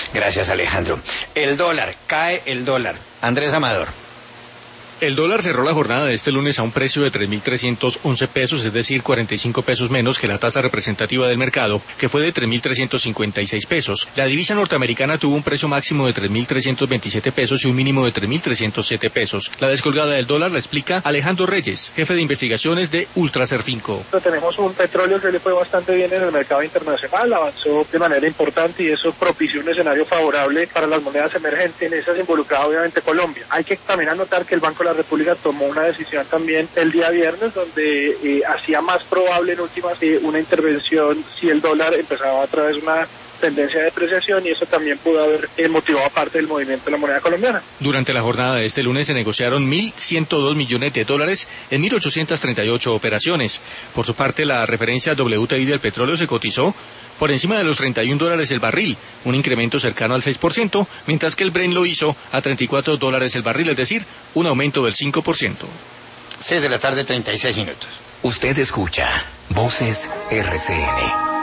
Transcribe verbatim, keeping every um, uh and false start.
Gracias, Alejandro. El dólar, cae el dólar. Andrés Amador. El dólar cerró la jornada de este lunes a un precio de tres mil trescientos once pesos, es decir, cuarenta y cinco pesos menos que la tasa representativa del mercado, que fue de tres mil trescientos cincuenta y seis pesos. La divisa norteamericana tuvo un precio máximo de tres mil trescientos veintisiete pesos y un mínimo de tres mil trescientos siete pesos. La descolgada del dólar la explica Alejandro Reyes, jefe de investigaciones de Ultraserfinco. Tenemos un petróleo que le fue bastante bien en el mercado internacional, avanzó de manera importante y eso propició un escenario favorable para las monedas emergentes, en esas involucrada obviamente Colombia. Hay que también anotar que el Banco de la República tomó una decisión también el día viernes donde eh, hacía más probable en últimas eh, una intervención si el dólar empezaba a través de una tendencia de depreciación y eso también pudo haber eh, motivado parte del movimiento de la moneda colombiana. Durante la jornada de este lunes se negociaron mil ciento dos millones de dólares en mil ochocientas treinta y ocho operaciones. Por su parte, la referencia W T I del petróleo se cotizó por encima de los treinta y un dólares el barril, un incremento cercano al seis por ciento, mientras que el Brent lo hizo a treinta y cuatro dólares el barril, es decir, un aumento del cinco por ciento. seis de la tarde, treinta y seis minutos. Usted escucha Voces R C N.